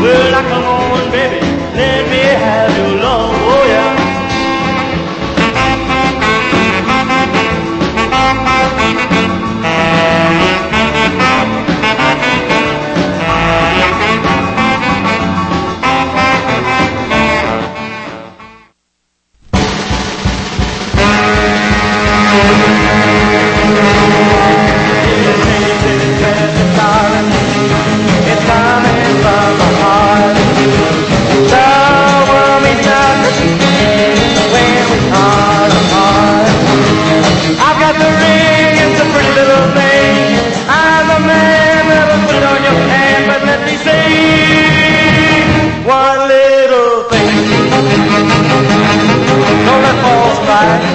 Well, now come on, baby, let me have your love, oh yeah. It's coming from my heart. So we'll meet up when we part apart. I've got the ring, it's a pretty little thing. I'm the man that'll put it on your hand, but let me say one little thing. Don't let false pride